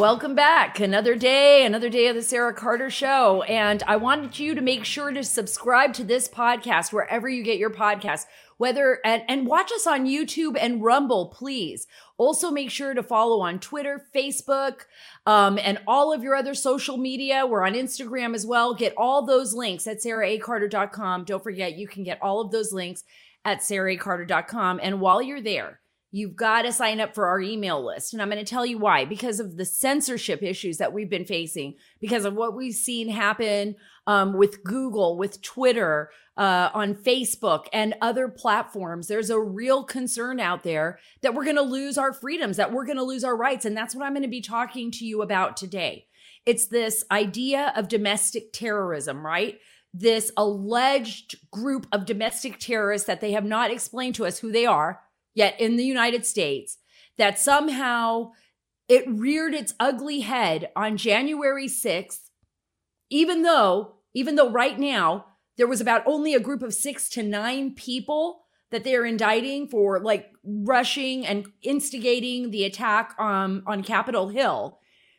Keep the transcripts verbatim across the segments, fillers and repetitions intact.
welcome back. Another day, another day of the Sarah Carter Show. And I wanted you to make sure to subscribe to this podcast wherever you get your podcasts, whether and, and watch us on YouTube and Rumble, please. Also, make sure to follow on Twitter, Facebook, um, and all of your other social media. We're on Instagram as well. Get all those links at sarah a carter dot com. Don't forget, you can get all of those links at sarah a carter dot com. And while you're there, you've got to sign up for our email list. And I'm going to tell you why. Because of the censorship issues that we've been facing, because of what we've seen happen um, with Google, with Twitter, uh, on Facebook and other platforms, there's a real concern out there that we're going to lose our freedoms, that we're going to lose our rights. And that's what I'm going to be talking to you about today. It's this idea of domestic terrorism, right? This alleged group of domestic terrorists that they have not explained to us who they are yet in the United States, that somehow it reared its ugly head on January sixth, even though, even though right now there was about only a group of six to nine people that they're indicting for like rushing and instigating the attack um, on Capitol Hill.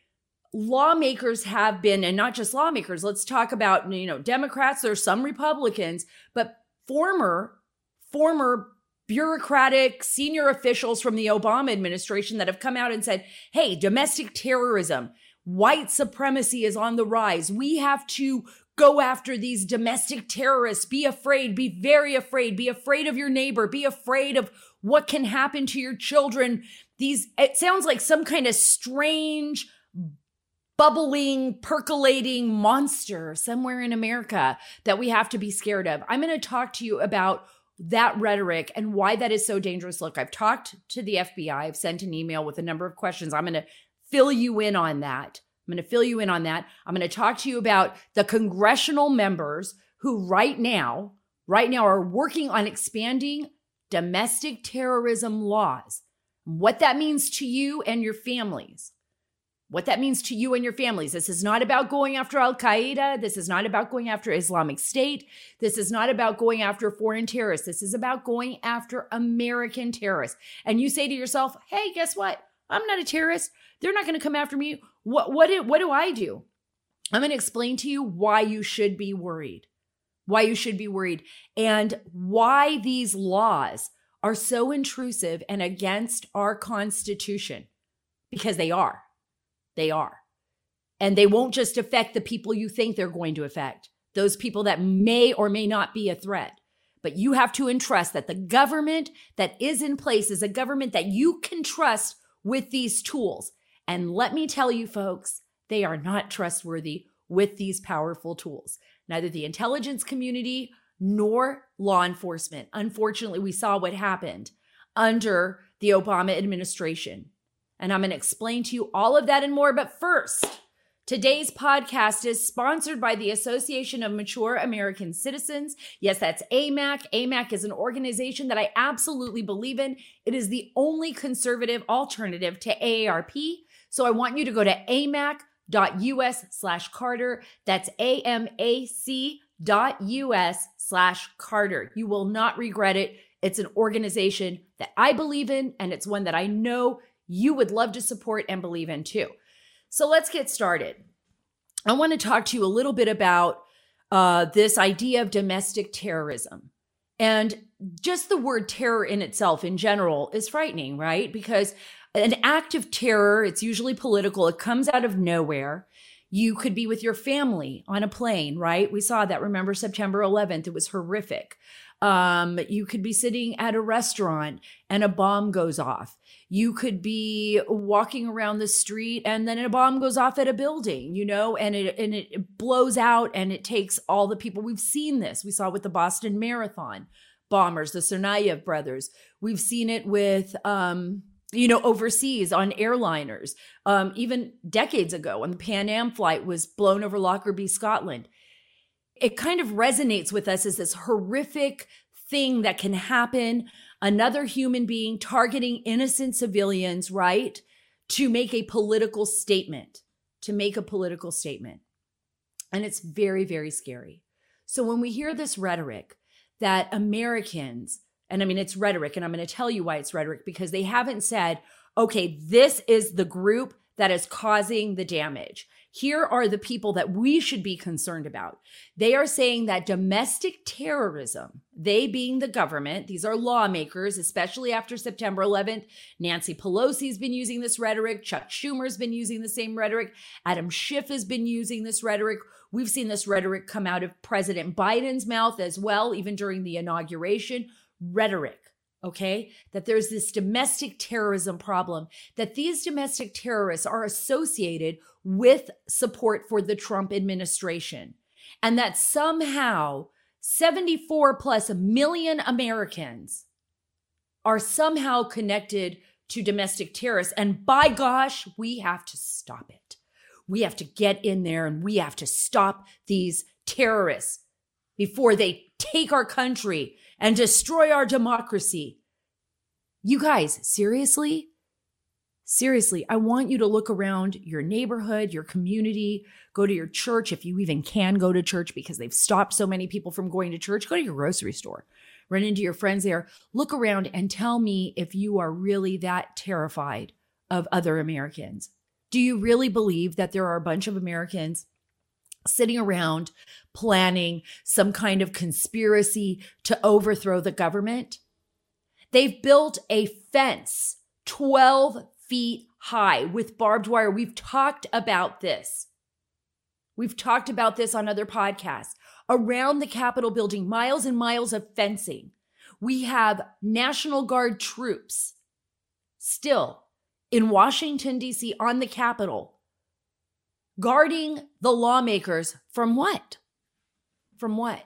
Lawmakers have been, and not just lawmakers, let's talk about, you know, Democrats, there's some Republicans, but former, former bureaucratic senior officials from the Obama administration that have come out and said, hey, domestic terrorism, white supremacy is on the rise. We have to go after these domestic terrorists. Be afraid, be very afraid, be afraid of your neighbor, be afraid of what can happen to your children. These, it sounds like some kind of strange, bubbling, percolating monster somewhere in America that we have to be scared of. I'm going to talk to you about that rhetoric and why that is so dangerous. Look, I've talked to the F B I. I've sent an email with a number of questions. I'm going to fill you in on that. I'm going to fill you in on that. I'm going to talk to you about the congressional members who right now, right now are working on expanding domestic terrorism laws. What that means to you and your families. What that means to you and your families. This is not about going after Al-Qaeda. This is not about going after Islamic State. This is not about going after foreign terrorists. This is about going after American terrorists. And you say to yourself, hey, guess what? I'm not a terrorist. They're not going to come after me. What, what, do, what do I do? I'm going to explain to you why you should be worried, why you should be worried, and why these laws are so intrusive and against our Constitution, because they are. They are. And they won't just affect the people you think they're going to affect, those people that may or may not be a threat. But you have to entrust that the government that is in place is a government that you can trust with these tools. And let me tell you, folks, they are not trustworthy with these powerful tools. Neither the intelligence community nor law enforcement. Unfortunately, we saw what happened under the Obama administration. And I'm going to explain to you all of that and more. But first, today's podcast is sponsored by the Association of Mature American Citizens. Yes, that's A M A C. A M A C is an organization that I absolutely believe in. It is the only conservative alternative to A A R P. So I want you to go to amac.us slash Carter. That's A-M-A-C dot U-S slash Carter. You will not regret it. It's an organization that I believe in, and it's one that I know you would love to support and believe in too. So let's get started. I want to talk to you a little bit about uh, this idea of domestic terrorism. And just the word terror in itself in general is frightening, right? Because an act of terror, it's usually political. It comes out of nowhere. You could be with your family on a plane, right? We saw that. Remember September eleventh? It was horrific. Um, you could be sitting at a restaurant and a bomb goes off. You could be walking around the street and then a bomb goes off at a building, you know, and it and it blows out and it takes all the people. We've seen this. We saw with the Boston Marathon bombers, the Tsarnaev brothers. We've seen it with, um, you know, overseas on airliners. Um, even decades ago when the Pan Am flight was blown over Lockerbie, Scotland. It kind of resonates with us as this horrific thing that can happen. Another human being targeting innocent civilians, right? To make a political statement, to make a political statement. And it's very, very scary. So when we hear this rhetoric that Americans, and I mean, it's rhetoric, and I'm going to tell you why it's rhetoric, because they haven't said, okay, this is the group that is causing the damage. Here are the people that we should be concerned about. They are saying that domestic terrorism, they being the government, these are lawmakers, especially after September eleventh. Nancy Pelosi's been using this rhetoric. Chuck Schumer's been using the same rhetoric. Adam Schiff has been using this rhetoric. We've seen this rhetoric come out of President Biden's mouth as well, even during the inauguration. Rhetoric. Okay, that there's this domestic terrorism problem, that these domestic terrorists are associated with support for the Trump administration, and that somehow seventy-four plus million Americans are somehow connected to domestic terrorists. And by gosh, we have to stop it. We have to get in there and we have to stop these terrorists before they take our country and destroy our democracy. You guys, seriously? Seriously, I want you to look around your neighborhood, your community, go to your church if you even can go to church because they've stopped so many people from going to church. Go to your grocery store, run into your friends there, look around and tell me if you are really that terrified of other Americans. Do you really believe that there are a bunch of Americans sitting around planning some kind of conspiracy to overthrow the government? They've built a fence twelve feet high with barbed wire. We've talked about this. We've talked about this on other podcasts. Around the Capitol building, miles and miles of fencing. We have National Guard troops still in Washington, D C on the Capitol, guarding the lawmakers from what? From what?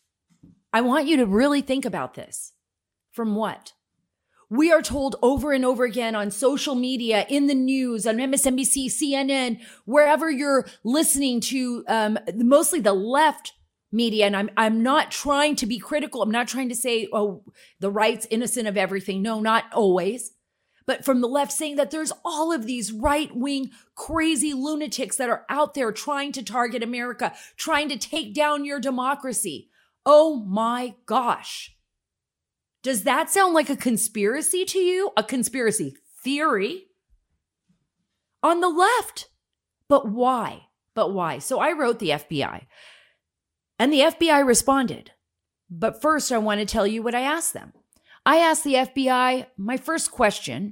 I want you to really think about this. From what? We are told over and over again on social media, in the news, on M S N B C, C N N, wherever you're listening to, um, mostly the left media. And I'm, I'm not trying to be critical. I'm not trying to say, oh, the right's innocent of everything. No, not always. But from the left saying that there's all of these right-wing crazy lunatics that are out there trying to target America, trying to take down your democracy. Oh my gosh. Does that sound like a conspiracy to you? A conspiracy theory? On the left. But why? But why? So I wrote the F B I. And the F B I responded. But first, I want to tell you what I asked them. I asked the F B I, my first question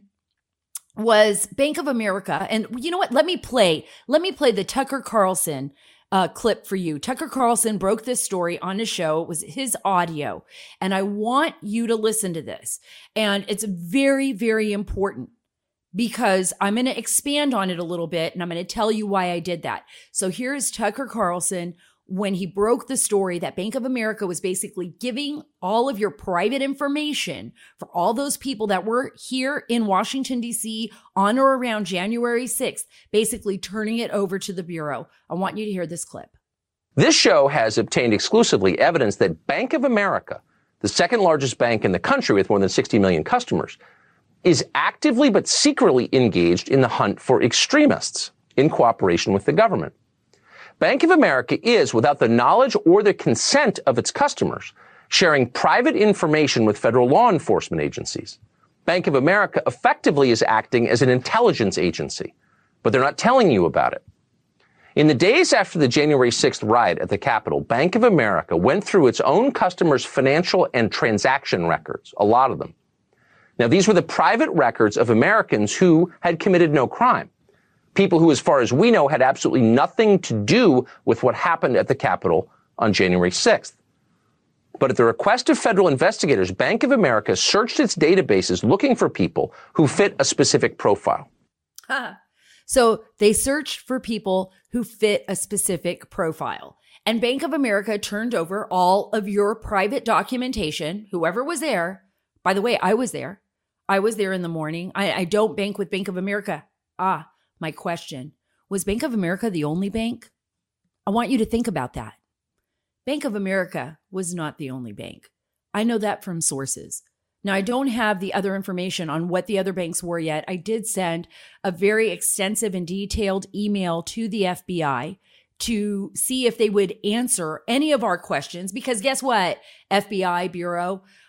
was Bank of America. And you know what? Let me play. Let me play the Tucker Carlson uh, clip for you. Tucker Carlson broke this story on his show. It was his audio. And I want you to listen to this. And it's very, very important because I'm going to expand on it a little bit and I'm going to tell you why I did that. So here's Tucker Carlson when he broke the story that Bank of America was basically giving all of your private information for all those people that were here in Washington, D C on or around January sixth, basically turning it over to the Bureau. I want you to hear this clip. This show has obtained exclusively evidence that Bank of America, the second largest bank in the country with more than sixty million customers, is actively but secretly engaged in the hunt for extremists in cooperation with the government. Bank of America is, without the knowledge or the consent of its customers, sharing private information with federal law enforcement agencies. Bank of America effectively is acting as an intelligence agency, but they're not telling you about it. In the days after the January sixth riot at the Capitol, Bank of America went through its own customers' financial and transaction records, a lot of them. Now, these were the private records of Americans who had committed no crime. People who, as far as we know, had absolutely nothing to do with what happened at the Capitol on January sixth. But at the request of federal investigators, Bank of America searched its databases looking for people who fit a specific profile. Huh. So they searched for people who fit a specific profile. And Bank of America turned over all of your private documentation, whoever was there. By the way, I was there. I was there in the morning. I, I don't bank with Bank of America. Ah. My question, was Bank of America the only bank? I want you to think about that. Bank of America was not the only bank. I know that from sources. Now, I don't have the other information on what the other banks were yet. I did send a very extensive and detailed email to the F B I to see if they would answer any of our questions, because guess what, F B I Bureau?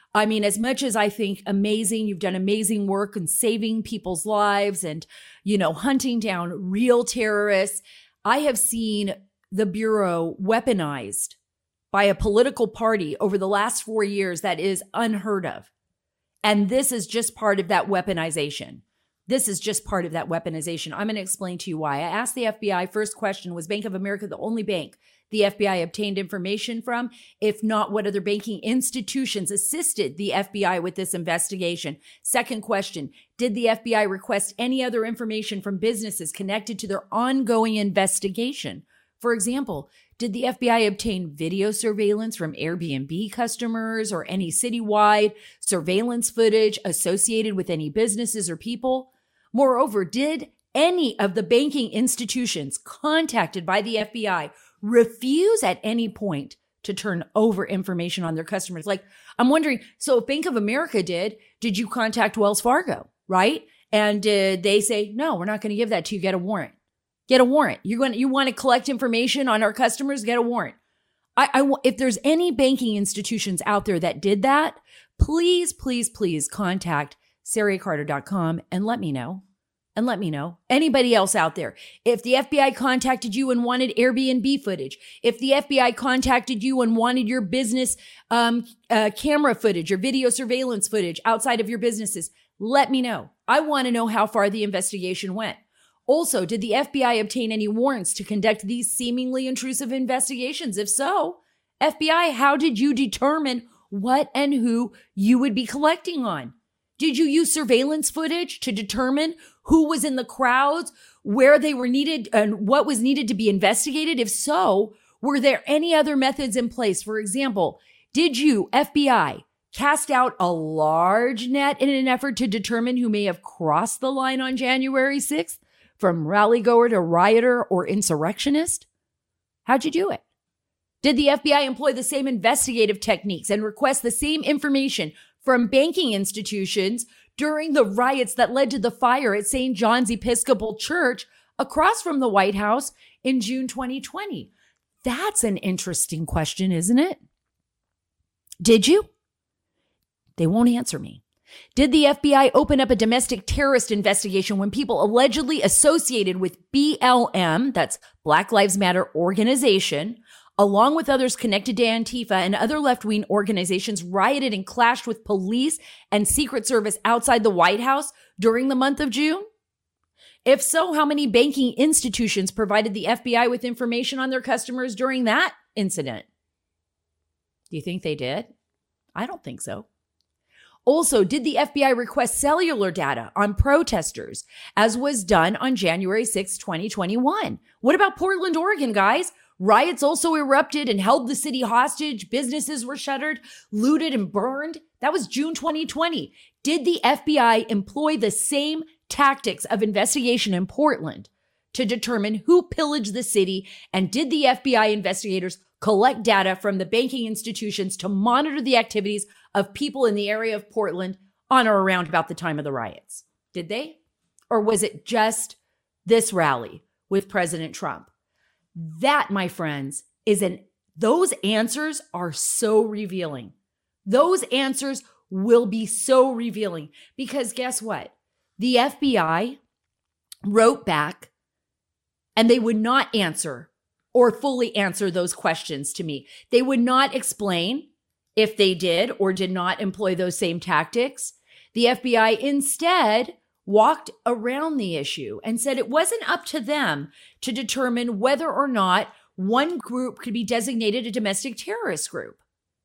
I mean, as much as I think amazing, you've done amazing work in saving people's lives and, you know, hunting down real terrorists, I have seen the Bureau weaponized by a political party over the last four years that is unheard of. And this is just part of that weaponization. This is just part of that weaponization. I'm going to explain to you why. I asked the F B I, first question, was Bank of America the only bank the F B I obtained information from? If not, what other banking institutions assisted the F B I with this investigation? Second question, did the F B I request any other information from businesses connected to their ongoing investigation? For example, did the F B I obtain video surveillance from Airbnb customers or any citywide surveillance footage associated with any businesses or people? Moreover, did any of the banking institutions contacted by the F B I refuse at any point to turn over information on their customers? Like, I'm wondering, so if Bank of America did, did you contact Wells Fargo, right? And did they say, no, we're not going to give that to you, get a warrant? Get a warrant. You're going to, you want to collect information on our customers? Get a warrant. I, I, if there's any banking institutions out there that did that, please, please, please contact Sarah Carter dot com and let me know. And let me know. Anybody else out there? If the F B I contacted you and wanted Airbnb footage, if the F B I contacted you and wanted your business um, uh, camera footage or video surveillance footage outside of your businesses, let me know. I want to know how far the investigation went. Also, did the F B I obtain any warrants to conduct these seemingly intrusive investigations? If so, F B I, how did you determine what and who you would be collecting on? Did you use surveillance footage to determine who was in the crowds, where they were needed, and what was needed to be investigated? If so, were there any other methods in place? For example, did you, F B I, cast out a large net in an effort to determine who may have crossed the line on January sixth, from rallygoer to rioter or insurrectionist? How'd you do it? Did the F B I employ the same investigative techniques and request the same information from banking institutions during the riots that led to the fire at Saint John's Episcopal Church across from the White House in June twenty twenty? That's an interesting question, isn't it? Did you? They won't answer me. Did the F B I open up a domestic terrorist investigation when people allegedly associated with B L M, that's Black Lives Matter organization, along with others connected to Antifa and other left-wing organizations, rioted and clashed with police and Secret Service outside the White House during the month of June? If so, how many banking institutions provided the F B I with information on their customers during that incident? Do you think they did? I don't think so. Also, did the F B I request cellular data on protesters, as was done on January sixth, twenty twenty-one? What about Portland, Oregon, guys? Riots also erupted and held the city hostage. Businesses were shuttered, looted, and burned. That was June twenty twenty. Did the F B I employ the same tactics of investigation in Portland to determine who pillaged the city? And did the F B I investigators collect data from the banking institutions to monitor the activities of people in the area of Portland on or around about the time of the riots? Did they? Or was it just this rally with President Trump? That, my friends, is an, those answers are so revealing. Those answers will be so revealing because guess what? The F B I wrote back and they would not answer or fully answer those questions to me. They would not explain if they did or did not employ those same tactics. The F B I instead walked around the issue and said it wasn't up to them to determine whether or not one group could be designated a domestic terrorist group.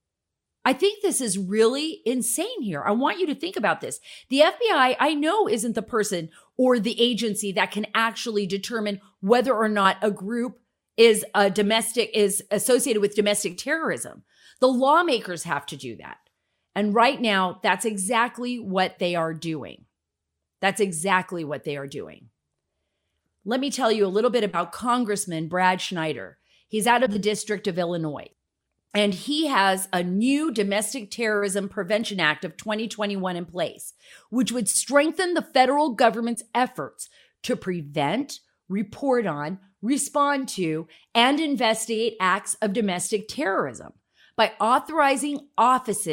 I think this is really insane here. I want you to think about this. The F B I, I know, isn't the person or the agency that can actually determine whether or not a group is a domestic, is associated with domestic terrorism. The lawmakers have to do that. And right now, that's exactly what they are doing. That's exactly what they are doing. Let me tell you a little bit about Congressman Brad Schneider. He's out of the District of Illinois, and he has a new Domestic Terrorism Prevention Act of twenty twenty-one in place, which would strengthen the federal government's efforts to prevent, report on, respond to, and investigate acts of domestic terrorism by authorizing offices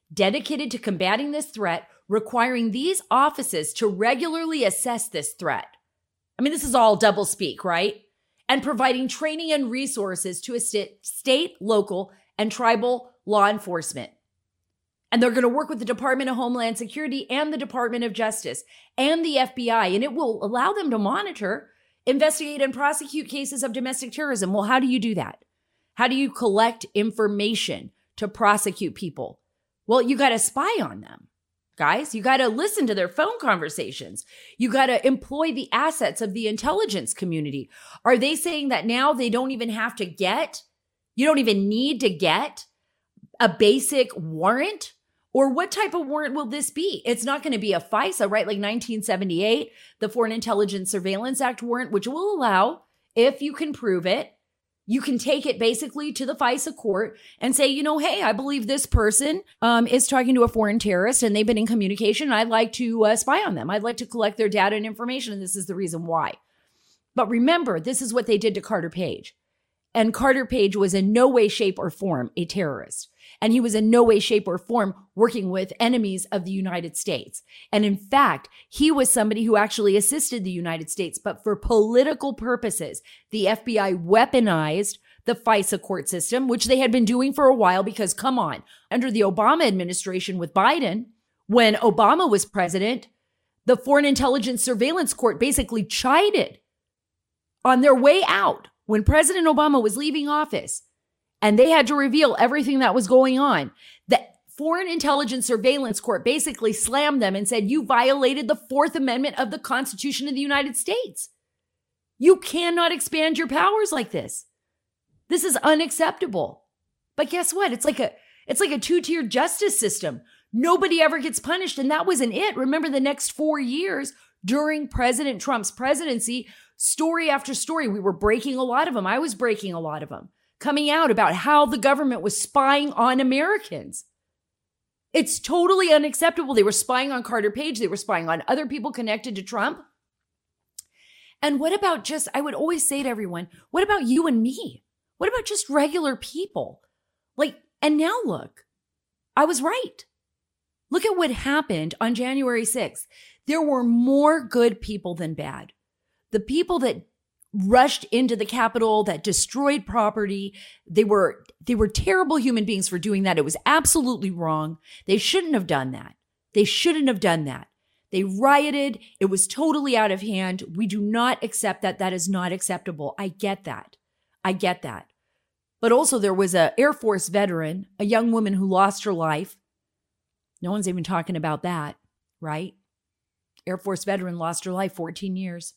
dedicated to combating this threat, requiring these offices to regularly assess this threat. I mean, this is all doublespeak, right? And providing training and resources to assist state, local, and tribal law enforcement. And they're going to work with the Department of Homeland Security and the Department of Justice and the F B I, and it will allow them to monitor, investigate, and prosecute cases of domestic terrorism. Well, how do you do that? How do you collect information to prosecute people? Well, you got to spy on them, guys. You got to listen to their phone conversations. You got to employ the assets of the intelligence community. Are they saying that now they don't even have to get, you don't even need to get a basic warrant? Or what type of warrant will this be? It's not going to be a FISA, right? Like nineteen seventy-eight, the Foreign Intelligence Surveillance Act warrant, which will allow, if you can prove it, you can take it basically to the FISA court and say, you know, hey, I believe this person um, is talking to a foreign terrorist and they've been in communication. I'd like to uh, spy on them. I'd like to collect their data and information. And this is the reason why. But remember, this is what they did to Carter Page. And Carter Page was in no way, shape, or form a terrorist. And he was in no way, shape, or form working with enemies of the United States. And in fact, he was somebody who actually assisted the United States. But for political purposes, the F B I weaponized the FISA court system, which they had been doing for a while because, come on, under the Obama administration with Biden, when Obama was president, the Foreign Intelligence Surveillance Court basically chided on their way out when President Obama was leaving office and they had to reveal everything that was going on. The Foreign Intelligence Surveillance Court basically slammed them and said, you violated the Fourth Amendment of the Constitution of the United States. You cannot expand your powers like this. This is unacceptable. But guess what? It's like a it's like a two-tiered justice system. Nobody ever gets punished, and that wasn't it. Remember, the next four years during President Trump's presidency, story after story, we were breaking a lot of them. I was breaking a lot of them, coming out about how the government was spying on Americans. It's totally unacceptable. They were spying on Carter Page. They were spying on other people connected to Trump. And what about just, I would always say to everyone, what about you and me? What about just regular people? Like, and now look, I was right. Look at what happened on January sixth. There were more good people than bad. The people that rushed into the Capitol, that destroyed property, they were they were terrible human beings for doing that. It was absolutely wrong. They shouldn't have done that. They shouldn't have done that. They rioted. It was totally out of hand. We do not accept that. That is not acceptable. I get that. I get that. But also there was an Air Force veteran, a young woman who lost her life. No one's even talking about that, right? Air Force veteran lost her life, fourteen years.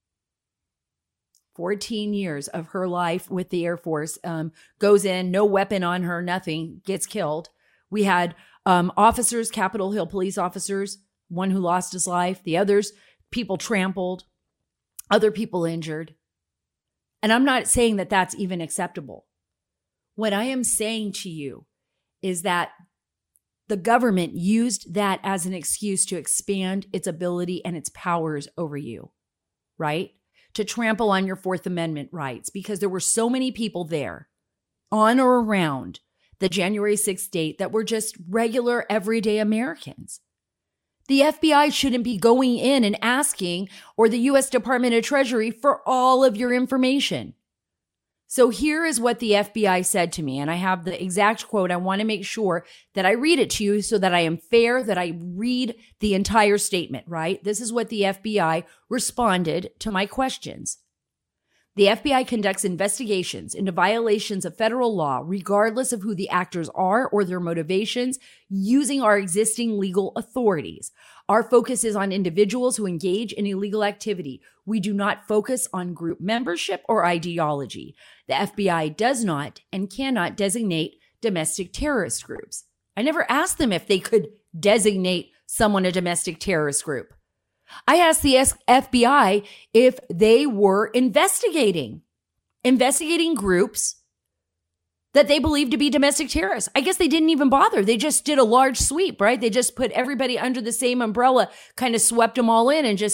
fourteen years of her life with the Air Force, um, goes in, no weapon on her, nothing, gets killed. We had um, officers, Capitol Hill police officers, one who lost his life, the others, people trampled, other people injured. And I'm not saying that that's even acceptable. What I am saying to you is that the government used that as an excuse to expand its ability and its powers over you, right? To trample on your Fourth Amendment rights, because there were so many people there on or around the January sixth date that were just regular, everyday Americans. The F B I shouldn't be going in and asking, or the U S Department of Treasury, for all of your information. So here is what the F B I said to me, and I have the exact quote. I want to make sure that I read it to you so that I am fair, that I read the entire statement, right? This is what the F B I responded to my questions. The F B I conducts investigations into violations of federal law, regardless of who the actors are or their motivations, using our existing legal authorities. Our focus is on individuals who engage in illegal activity. We do not focus on group membership or ideology. The F B I does not and cannot designate domestic terrorist groups. I never asked them if they could designate someone a domestic terrorist group. I asked the F B I if they were investigating, investigating groups that they believed to be domestic terrorists. I guess they didn't even bother. They just did a large sweep, right? They just put everybody under the same umbrella, kind of swept them all in and just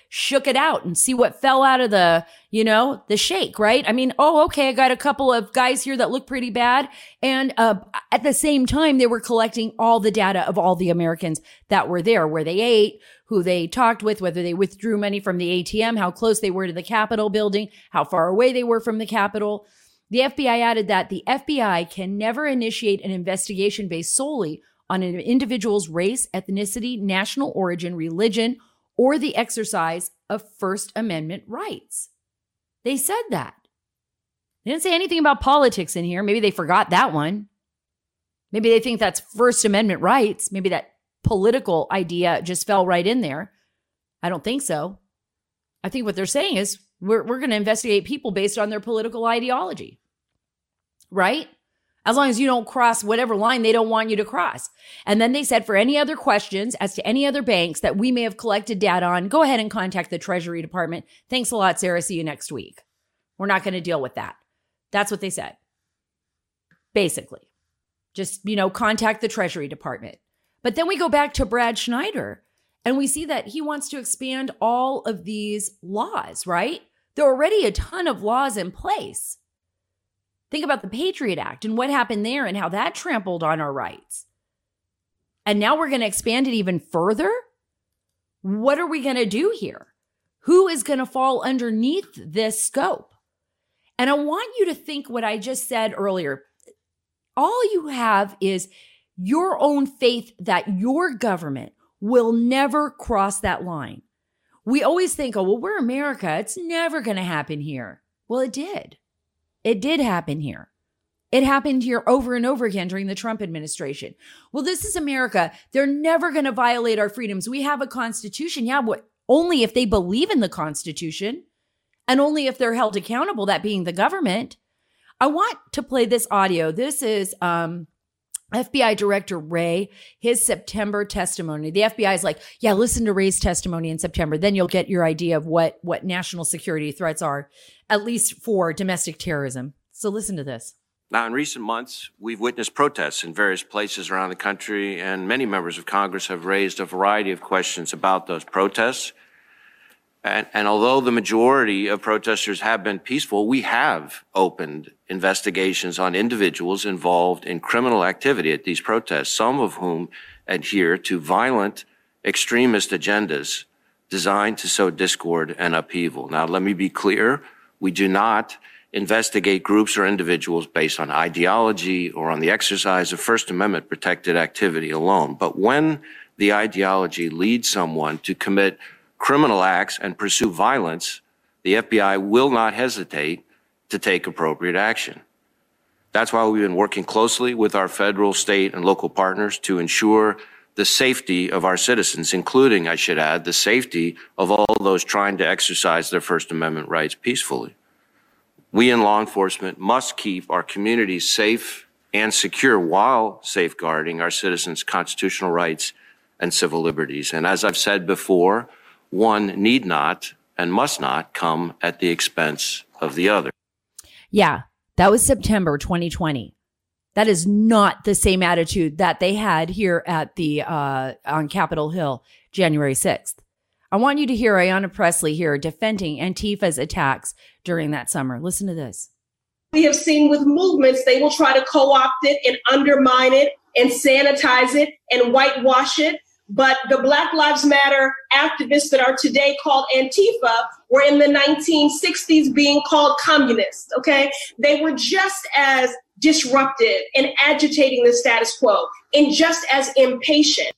shook it out and see what fell out of the, you know, the shake, right? I mean, oh, okay, I got a couple of guys here that look pretty bad. And uh, at the same time, they were collecting all the data of all the Americans that were there, where they ate, who they talked with, whether they withdrew money from the A T M, how close they were to the Capitol building, how far away they were from the Capitol. The F B I added that the F B I can never initiate an investigation based solely on an individual's race, ethnicity, national origin, religion, or the exercise of First Amendment rights. They said that. They didn't say anything about politics in here. Maybe they forgot that one. Maybe they think that's First Amendment rights. Maybe that political idea just fell right in there. I don't think so. I think what they're saying is we're, we're going to investigate people based on their political ideology, right? As long as you don't cross whatever line they don't want you to cross. And then they said for any other questions as to any other banks that we may have collected data on, go ahead and contact the Treasury Department. Thanks a lot, Sarah. See you next week. We're not going to deal with that. That's what they said. Basically, just, you know, contact the Treasury Department. But then we go back to Brad Schneider and we see that he wants to expand all of these laws, right? There are already a ton of laws in place. Think about the Patriot Act and what happened there and how that trampled on our rights. And now we're going to expand it even further? What are we going to do here? Who is going to fall underneath this scope? And I want you to think what I just said earlier. All you have is your own faith that your government will never cross that line. We always think, oh, well, we're America. It's never going to happen here. Well, it did. It did happen here. It happened here over and over again during the Trump administration. Well, this is America. They're never going to violate our freedoms. We have a constitution. Yeah, but only if they believe in the Constitution and only if they're held accountable, that being the government. I want to play this audio. This is um, F B I Director Wray, his September testimony. The F B I is like, yeah, listen to Wray's testimony in September. Then you'll get your idea of what, what national security threats are, at least for domestic terrorism. So listen to this. Now, in recent months, we've witnessed protests in various places around the country, and many members of Congress have raised a variety of questions about those protests. And, and although the majority of protesters have been peaceful, we have opened investigations on individuals involved in criminal activity at these protests, some of whom adhere to violent extremist agendas designed to sow discord and upheaval. Now, let me be clear. We do not investigate groups or individuals based on ideology or on the exercise of First Amendment protected activity alone. But when the ideology leads someone to commit criminal acts and pursue violence, the F B I will not hesitate to take appropriate action. That's why we've been working closely with our federal, state, and local partners to ensure the safety of our citizens, including, I should add, the safety of all those trying to exercise their First Amendment rights peacefully. We in law enforcement must keep our communities safe and secure while safeguarding our citizens' constitutional rights and civil liberties. And as I've said before, one need not and must not come at the expense of the other. Yeah, that was September twenty twenty. That is not the same attitude that they had here at the uh, on Capitol Hill, January sixth. I want you to hear Ayanna Pressley here defending Antifa's attacks during that summer. Listen to this. We have seen with movements, they will try to co-opt it and undermine it and sanitize it and whitewash it. But the Black Lives Matter activists that are today called Antifa were in the nineteen sixties being called communists, okay? They were just as disruptive and agitating the status quo and just as impatient.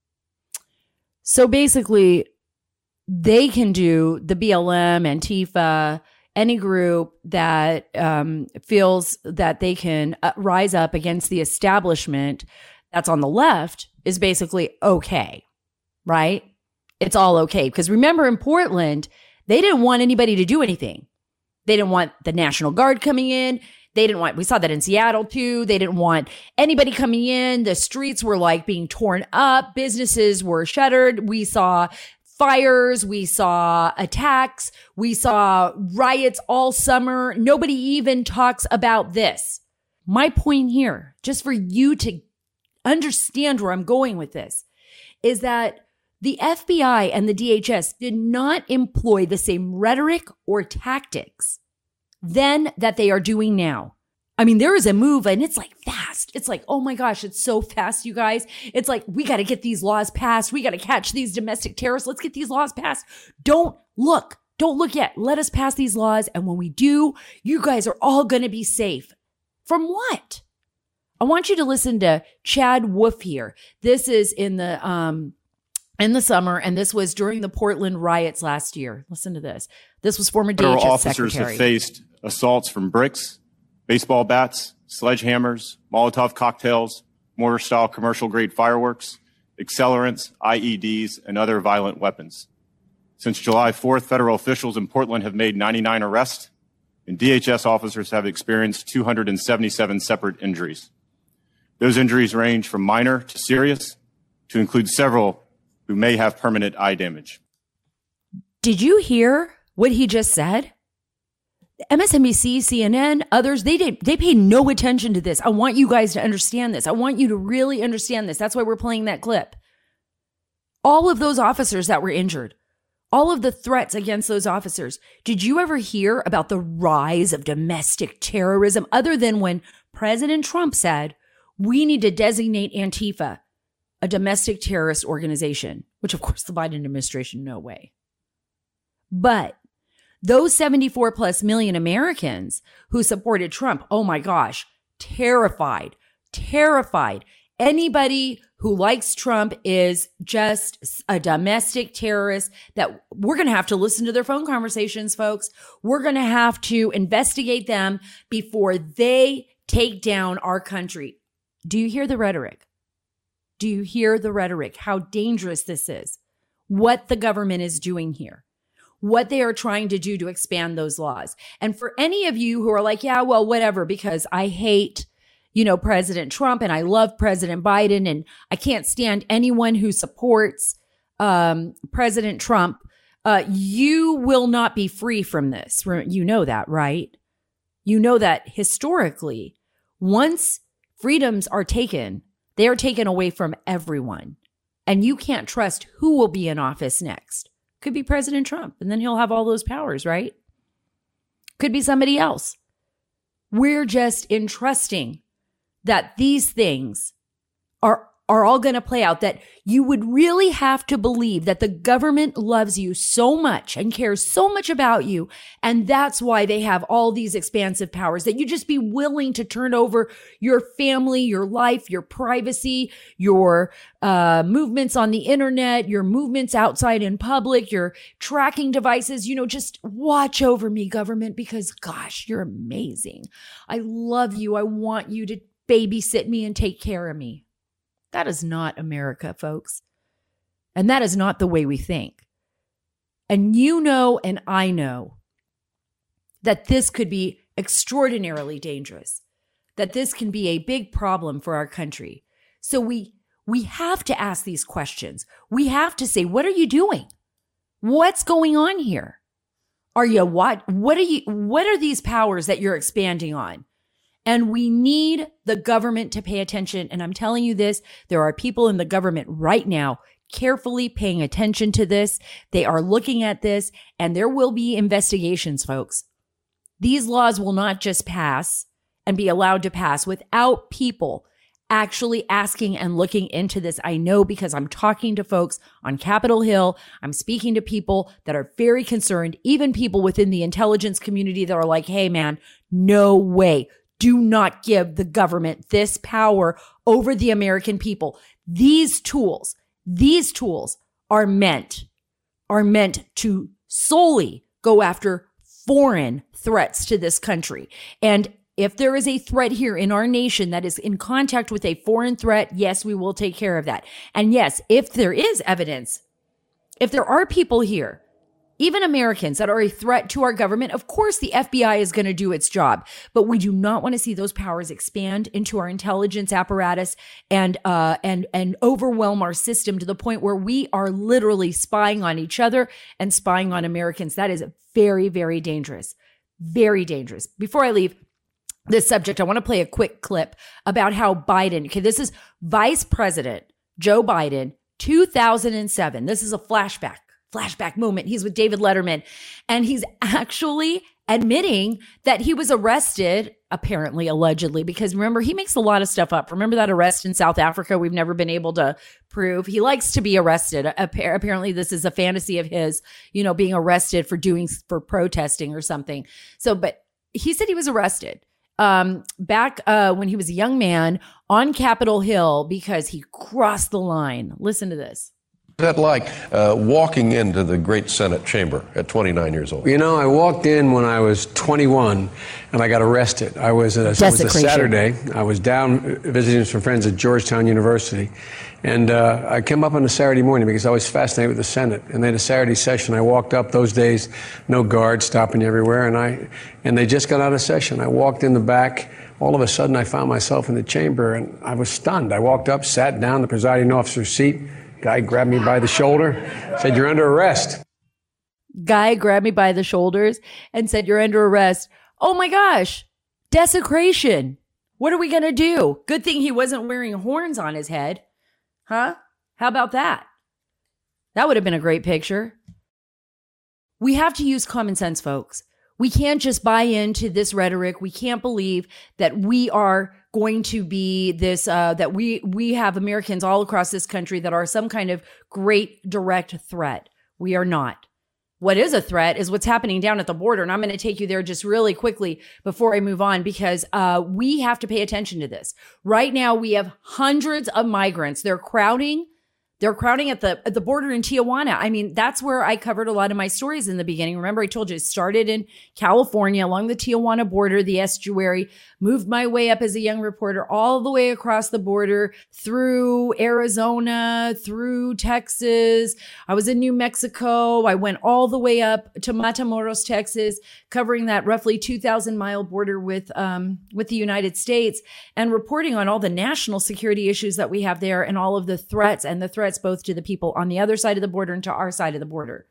So basically, they can do the B L M, Antifa, any group that um, feels that they can uh, rise up against the establishment that's on the left is basically okay, right? It's all okay. Because remember in Portland, they didn't want anybody to do anything. They didn't want the National Guard coming in. They didn't want, we saw that in Seattle too. They didn't want anybody coming in. The streets were like being torn up. Businesses were shuttered. We saw fires. We saw attacks. We saw riots all summer. Nobody even talks about this. My point here, just for you to understand where I'm going with this, is that The F B I and the D H S did not employ the same rhetoric or tactics then that they are doing now. I mean, there is a move and it's like fast. It's like, oh my gosh, it's so fast, you guys. It's like, we got to get these laws passed. We got to catch these domestic terrorists. Let's get these laws passed. Don't look. Don't look yet. Let us pass these laws. And when we do, you guys are all going to be safe. From what? I want you to listen to Chad Wolf here. This is in the, um, in the summer, and this was during the Portland riots last year. Listen to this. This was former D H S Federal officers secretary. have faced assaults from bricks, baseball bats, sledgehammers, Molotov cocktails, mortar-style commercial-grade fireworks, accelerants, I E Ds, and other violent weapons. Since July fourth, federal officials in Portland have made ninety-nine arrests, and D H S officers have experienced two hundred seventy-seven separate injuries. Those injuries range from minor to serious, to include several who may have permanent eye damage. Did you hear what he just said? M S N B C, C N N, others, they did, they paid no attention to this. I want you guys to understand this. I want you to really understand this. That's why we're playing that clip. All of those officers that were injured, all of the threats against those officers. Did you ever hear about the rise of domestic terrorism other than when President Trump said, we need to designate Antifa a domestic terrorist organization, which of course the Biden administration, no way. But those seventy-four plus million Americans who supported Trump, oh my gosh, terrified, terrified. Anybody who likes Trump is just a domestic terrorist that we're going to have to listen to their phone conversations, folks. We're going to have to investigate them before they take down our country. Do you hear the rhetoric? Do you hear the rhetoric? How dangerous this is? What the government is doing here? What they are trying to do to expand those laws? And for any of you who are like, yeah, well, whatever, because I hate, you know, President Trump and I love President Biden and I can't stand anyone who supports um, President Trump, uh, you will not be free from this. You know that, right? You know that historically, once freedoms are taken, they are taken away from everyone. And you can't trust who will be in office next. Could be President Trump, and then he'll have all those powers, right? Could be somebody else. We're just entrusting that these things are, are all going to play out, that you would really have to believe that the government loves you so much and cares so much about you. And that's why they have all these expansive powers, that you just be willing to turn over your family, your life, your privacy, your uh, movements on the internet, your movements outside in public, your tracking devices. You know, just watch over me, government, because gosh, you're amazing. I love you. I want you to babysit me and take care of me. That is not America, folks. And that is not the way we think. And you know, and I know that this could be extraordinarily dangerous, that this can be a big problem for our country. So we, we have to ask these questions. We have to say, what are you doing? What's going on here? Are you what? What are you, what are these powers that you're expanding on? And we need the government to pay attention. And I'm telling you this, there are people in the government right now carefully paying attention to this. They are looking at this, and there will be investigations, folks. These laws will not just pass and be allowed to pass without people actually asking and looking into this. I know, because I'm talking to folks on Capitol Hill. I'm speaking to people that are very concerned, even people within the intelligence community that are like, hey, man, no way. Do not give the government this power over the American people. These tools, these tools are meant, are meant to solely go after foreign threats to this country. And if there is a threat here in our nation that is in contact with a foreign threat, yes, we will take care of that. And yes, if there is evidence, if there are people here, even Americans, that are a threat to our government, of course the F B I is going to do its job. But we do not want to see those powers expand into our intelligence apparatus and uh, and and overwhelm our system to the point where we are literally spying on each other and spying on Americans. That is very, very dangerous. Very dangerous. Before I leave this subject, I want to play a quick clip about how Biden, okay, this is Vice President Joe Biden two thousand seven. This is a flashback, flashback moment. He's with David Letterman, and he's actually admitting that he was arrested, apparently, allegedly, because remember, he makes a lot of stuff up. Remember that arrest in South Africa we've never been able to prove? He likes to be arrested. Apparently, this is a fantasy of his, you know, being arrested for doing, for protesting or something. So, but he said he was arrested um, back uh, when he was a young man on Capitol Hill because he crossed the line. Listen to this. What's that like, uh, walking into the great Senate chamber at twenty-nine years old? You know, I walked in when I was twenty-one, and I got arrested. I was, a, it was a Saturday. I was down visiting some friends at Georgetown University, and uh, I came up on a Saturday morning because I was fascinated with the Senate. And they had a Saturday session. I walked up. Those days, no guards stopping you everywhere, and I and they just got out of session. I walked in the back. All of a sudden, I found myself in the chamber, and I was stunned. I walked up, sat down, the presiding officer's seat. Guy grabbed me by the shoulder, said, "You're under arrest." Guy grabbed me by the shoulders and said, "You're under arrest." Oh my gosh, desecration. What are we going to do? Good thing he wasn't wearing horns on his head. Huh? How about that? That would have been a great picture. We have to use common sense, folks. We can't just buy into this rhetoric. We can't believe that we are going to be this, uh, that we, we have Americans all across this country that are some kind of great direct threat. We are not. What is a threat is what's happening down at the border. And I'm going to take you there just really quickly before I move on, because uh, we have to pay attention to this. Right now, we have hundreds of migrants. They're crowding They're crowding at the at the border in Tijuana. I mean, that's where I covered a lot of my stories in the beginning. Remember, I told you it started in California along the Tijuana border, the estuary, moved my way up as a young reporter all the way across the border through Arizona, through Texas. I was in New Mexico. I went all the way up to Matamoros, Texas, covering that roughly two thousand mile border with um with the United States and reporting on all the national security issues that we have there and all of the threats and the threats both to the people on the other side of the border and to our side of the border.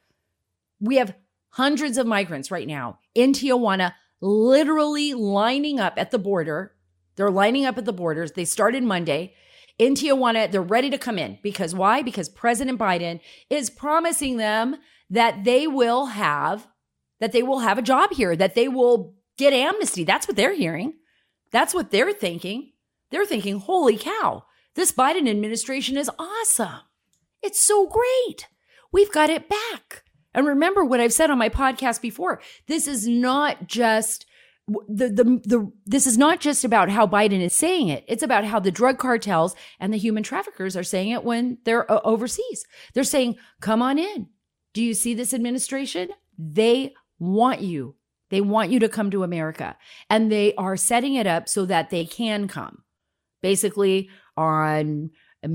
We have hundreds of migrants right now in Tijuana, literally lining up at the border. They're lining up at the borders. They started Monday in Tijuana. They're ready to come in because why? Because President Biden is promising them that they will have, that they will have a job here, that they will get amnesty. That's what they're hearing. That's what they're thinking. They're thinking, holy cow, this Biden administration is awesome. It's so great. We've got it back. And remember what I've said on my podcast before. This is not just the, the, the, this is not just about how Biden is saying it. It's about how the drug cartels and the human traffickers are saying it when they're uh, overseas. They're saying, come on in. Do you see this administration? They want you. They want you to come to America. And they are setting it up so that they can come. Basically, on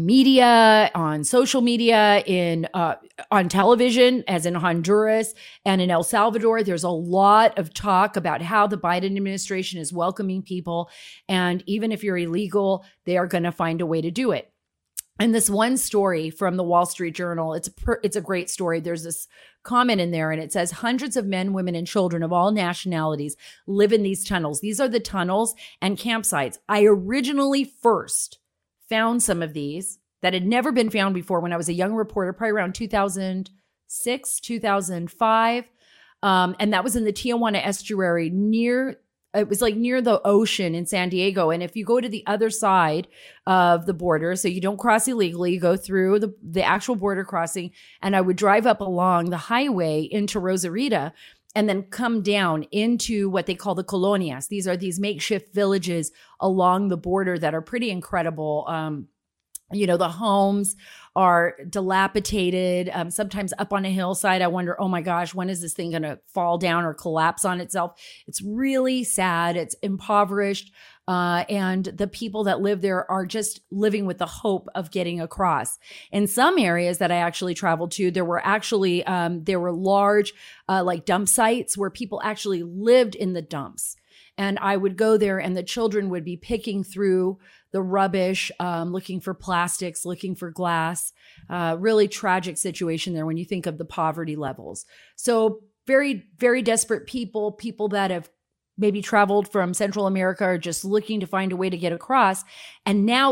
media, on social media, in uh, on television, as in Honduras and in El Salvador, there's a lot of talk about how the Biden administration is welcoming people. And even if you're illegal, they are going to find a way to do it. And this one story from the Wall Street Journal, it's a, per, it's a great story. There's this comment in there and it says hundreds of men, women, and children of all nationalities live in these tunnels. These are the tunnels and campsites. I originally first found some of these that had never been found before when I was a young reporter, probably around two thousand six, two thousand five. Um, and that was in the Tijuana estuary near, it was like near the ocean in San Diego. And if you go to the other side of the border, so you don't cross illegally, you go through the, the actual border crossing. And I would drive up along the highway into Rosarita and then come down into what they call the colonias. These are these makeshift villages along the border that are pretty incredible. Um, you know, the homes are dilapidated, um, sometimes up on a hillside. I wonder, oh my gosh, when is this thing going to fall down or collapse on itself? It's really sad. It's impoverished. Uh, and the people that live there are just living with the hope of getting across. In some areas that I actually traveled to, there were actually, um, there were large, uh, like dump sites where people actually lived in the dumps. And I would go there and the children would be picking through the rubbish, um, looking for plastics, looking for glass. Uh, really tragic situation there when you think of the poverty levels. So very, very desperate people, people that have maybe traveled from Central America or just looking to find a way to get across. And now it's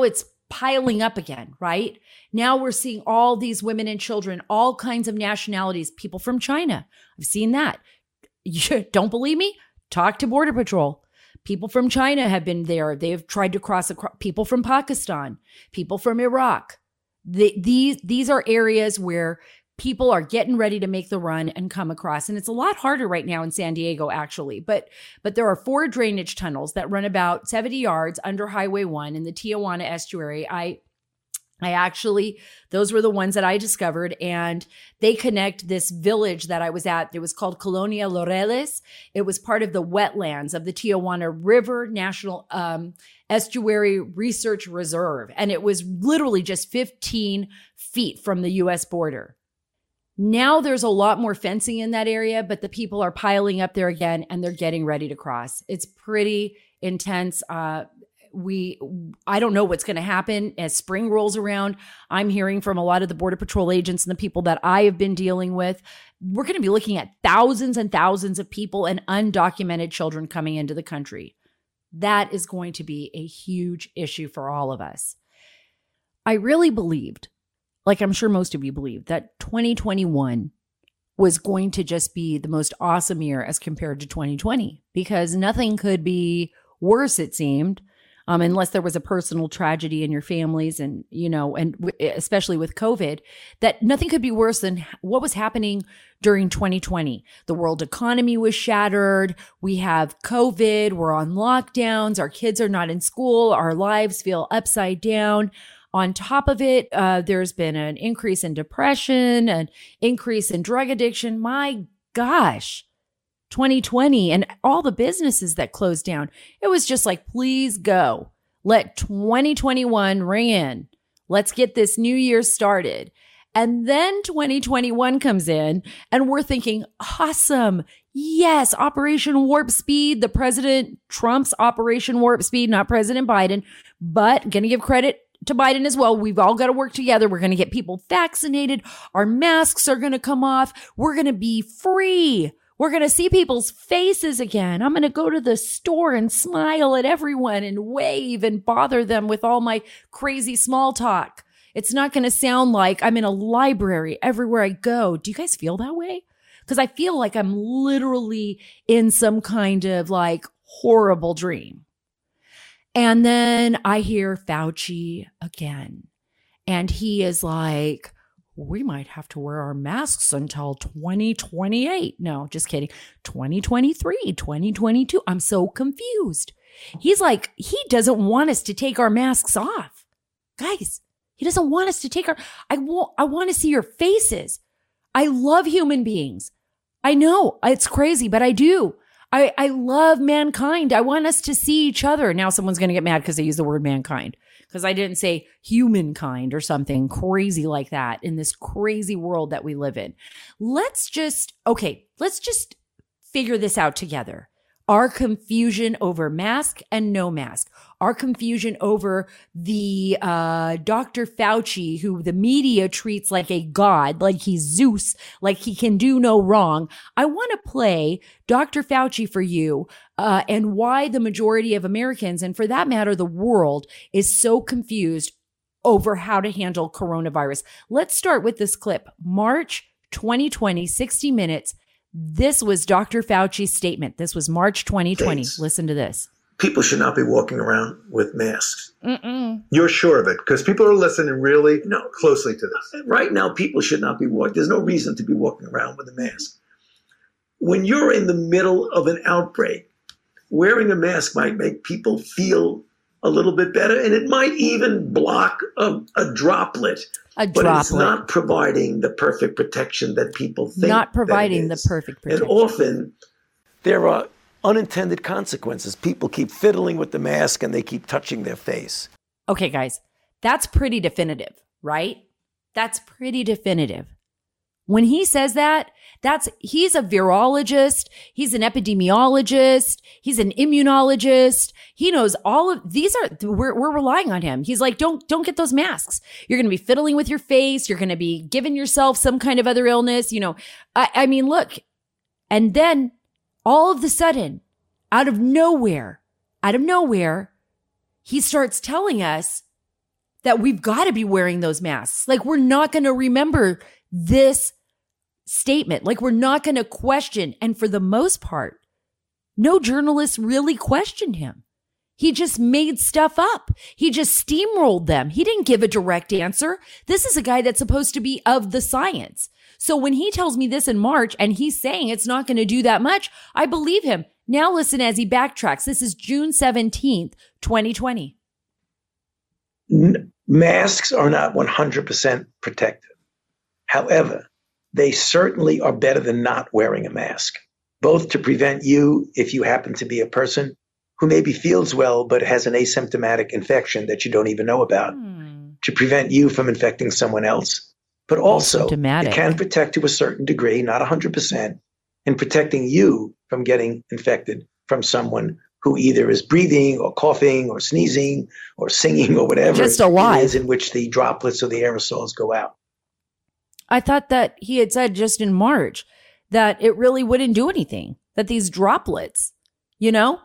piling up again, right? Now we're seeing all these women and children, all kinds of nationalities, people from China. I've seen that. You don't believe me? Talk to Border Patrol. People from China have been there. They've tried to cross across. People from Pakistan, people from Iraq. The, these, these are areas where people are getting ready to make the run and come across. And it's a lot harder right now in San Diego, actually. But but there are four drainage tunnels that run about seventy yards under Highway one in the Tijuana estuary. I I actually, those were the ones that I discovered, and they connect this village that I was at. It was called Colonia Laureles. It was part of the wetlands of the Tijuana River National um, Estuary Research Reserve. And it was literally just fifteen feet from the U S border. Now there's a lot more fencing in that area, but the people are piling up there again, and they're getting ready to cross. It's pretty intense. Uh, we, I don't know what's going to happen as spring rolls around. I'm hearing from a lot of the Border Patrol agents and the people that I have been dealing with. We're going to be looking at thousands and thousands of people and undocumented children coming into the country. That is going to be a huge issue for all of us. I really believed, like I'm sure most of you believe, that twenty twenty-one was going to just be the most awesome year as compared to twenty twenty, because nothing could be worse, it seemed, um, unless there was a personal tragedy in your families and, you know, and w- especially with COVID, that nothing could be worse than what was happening during twenty twenty. The world economy was shattered. We have COVID. We're on lockdowns. Our kids are not in school. Our lives feel upside down. On top of it, uh, there's been an increase in depression, an increase in drug addiction. My gosh, twenty twenty and all the businesses that closed down. It was just like, please go. Let twenty twenty-one ring in. Let's get this new year started. And then twenty twenty-one comes in and we're thinking, awesome. Yes, Operation Warp Speed, the President Trump's Operation Warp Speed, not President Biden, but going to give credit to Biden as well. We've all got to work together. We're going to get people vaccinated. Our masks are going to come off. We're going to be free. We're going to see people's faces again. I'm going to go to the store and smile at everyone and wave and bother them with all my crazy small talk. It's not going to sound like I'm in a library everywhere I go. Do you guys feel that way? Because I feel like I'm literally in some kind of like horrible dream. And then I hear Fauci again, and he is like, we might have to wear our masks until twenty twenty-eight. No, just kidding. twenty twenty-three, twenty twenty-two. I'm so confused. He's like, he doesn't want us to take our masks off. Guys, he doesn't want us to take our, I want, I want to see your faces. I love human beings. I know it's crazy, but I do. I, I love mankind. I want us to see each other. Now someone's going to get mad because I use the word mankind, because I didn't say humankind or something crazy like that in this crazy world that we live in. Let's just, okay, let's just figure this out together. Our confusion over mask and no mask, our confusion over the uh, Doctor Fauci, who the media treats like a god, like he's Zeus, like he can do no wrong. I want to play Doctor Fauci for you uh, and why the majority of Americans, and for that matter, the world, is so confused over how to handle coronavirus. Let's start with this clip. March twenty twenty, sixty minutes. This was Doctor Fauci's statement. This was March twenty twenty. Dates. Listen to this. People should not be walking around with masks. Mm-mm. You're sure of it? Because people are listening really no, closely to this. Right now, people should not be walking. There's no reason to be walking around with a mask. When you're in the middle of an outbreak, wearing a mask might make people feel a little bit better, and it might even block a, a droplet. A but droplet. It's not providing the perfect protection that people think. Not providing that the perfect protection. And often there are unintended consequences. People keep fiddling with the mask and they keep touching their face. Okay, guys, that's pretty definitive, right? That's pretty definitive. When he says that, that's, he's a virologist. He's an epidemiologist. He's an immunologist. He knows all of these are, we're, we're relying on him. He's like, don't, don't get those masks. You're going to be fiddling with your face. You're going to be giving yourself some kind of other illness. You know, I, I mean, look, and then all of the sudden, out of nowhere, out of nowhere, he starts telling us that we've got to be wearing those masks. Like, we're not going to remember this statement. Like, we're not going to question. And for the most part, no journalists really questioned him. He just made stuff up. He just steamrolled them. He didn't give a direct answer. This is a guy that's supposed to be of the science. So when he tells me this in March and he's saying it's not going to do that much, I believe him. Now listen as he backtracks. This is June seventeenth, twenty twenty. N- masks are not one hundred percent protective. However, they certainly are better than not wearing a mask, both to prevent you, if you happen to be a person who maybe feels well but has an asymptomatic infection that you don't even know about, hmm. to prevent you from infecting someone else. But also, it can protect to a certain degree, not one hundred percent, in protecting you from getting infected from someone who either is breathing or coughing or sneezing or singing or whatever just alive. It is in which the droplets or the aerosols go out. I thought that he had said just in March that it really wouldn't do anything, that these droplets, you know,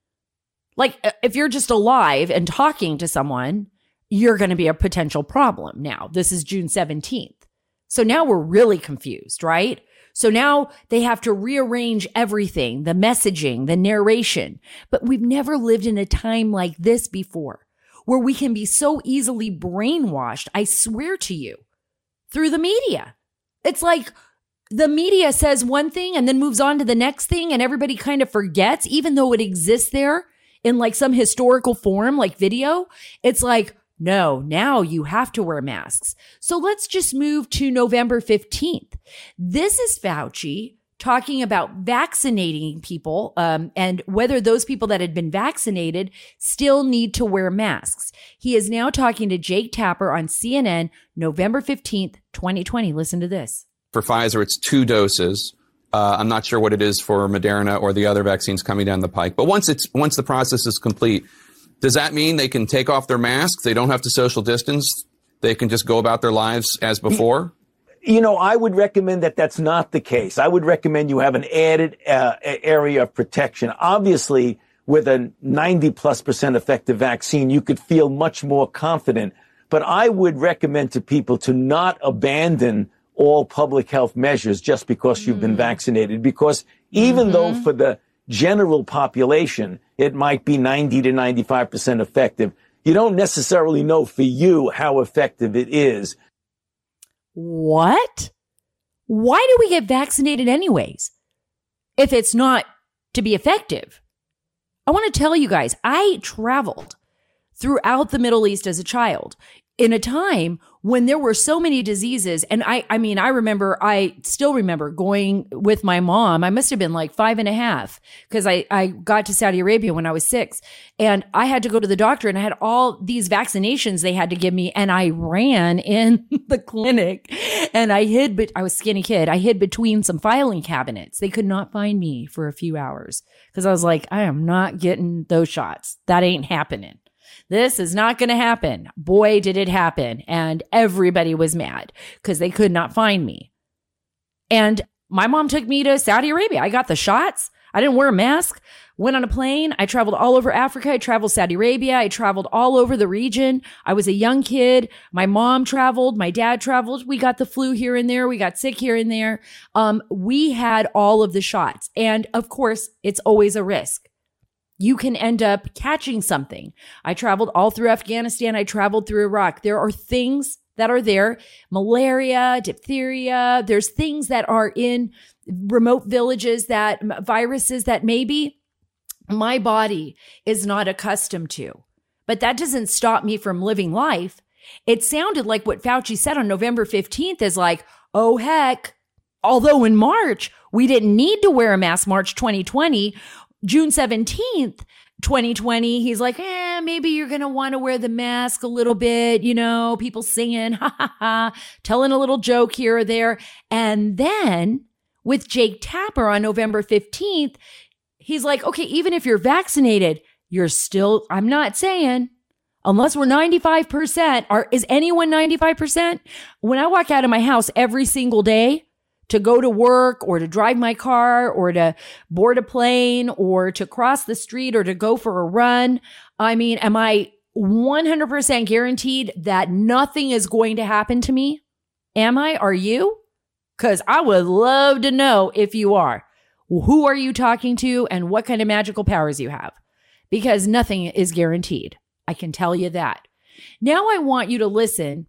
like if you're just alive and talking to someone, you're going to be a potential problem. Now, this is June seventeenth. So now we're really confused, right? So now they have to rearrange everything, the messaging, the narration. But we've never lived in a time like this before, where we can be so easily brainwashed, I swear to you, through the media. It's like the media says one thing and then moves on to the next thing, and everybody kind of forgets, even though it exists there in like some historical form, like video. It's like, no, now you have to wear masks. So let's just move to November fifteenth. This is Fauci talking about vaccinating people um, and whether those people that had been vaccinated still need to wear masks. He is now talking to Jake Tapper on C N N, November fifteenth, twenty twenty. Listen to this. For Pfizer, it's two doses. Uh, I'm not sure what it is for Moderna or the other vaccines coming down the pike. But once it's once the process is complete, does that mean they can take off their masks? They don't have to social distance? They can just go about their lives as before? You know, I would recommend that that's not the case. I would recommend you have an added uh, area of protection. Obviously, with a ninety plus percent effective vaccine, you could feel much more confident. But I would recommend to people to not abandon all public health measures just because you've been vaccinated, because even mm-hmm. though for the general population, it might be ninety to ninety-five percent effective, you don't necessarily know for you how effective it is. What? Why do we get vaccinated anyways, if it's not to be effective? I want to tell you guys, I traveled throughout the Middle East as a child in a time when there were so many diseases. And I, I mean, I remember, I still remember going with my mom. I must have been like five and a half because I, I got to Saudi Arabia when I was six, and I had to go to the doctor, and I had all these vaccinations they had to give me. And I ran in the clinic and I hid, but I was a skinny kid. I hid between some filing cabinets. They could not find me for a few hours because I was like, I am not getting those shots. That ain't happening. This is not going to happen. Boy, did it happen. And everybody was mad because they could not find me. And my mom took me to Saudi Arabia. I got the shots. I didn't wear a mask. Went on a plane. I traveled all over Africa. I traveled Saudi Arabia. I traveled all over the region. I was a young kid. My mom traveled. My dad traveled. We got the flu here and there. We got sick here and there. Um, we had all of the shots. And of course, it's always a risk. You can end up catching something. I traveled all through Afghanistan. I traveled through Iraq. There are things that are there. Malaria, diphtheria. There's things that are in remote villages, that viruses that maybe my body is not accustomed to. But that doesn't stop me from living life. It sounded like what Fauci said on November fifteenth is like, oh, heck. Although in March, we didn't need to wear a mask, March twenty twenty. June seventeenth, twenty twenty, he's like, eh, maybe you're going to want to wear the mask a little bit, you know, people singing, ha ha ha, telling a little joke here or there. And then with Jake Tapper on November fifteenth, he's like, okay, even if you're vaccinated, you're still, I'm not saying, unless we're ninety-five percent, are, is anyone ninety-five percent? When I walk out of my house every single day, to go to work or to drive my car or to board a plane or to cross the street or to go for a run. I mean, am I one hundred percent guaranteed that nothing is going to happen to me? Am I? Are you? Because I would love to know if you are. Who are you talking to and what kind of magical powers you have? Because nothing is guaranteed. I can tell you that. Now I want you to listen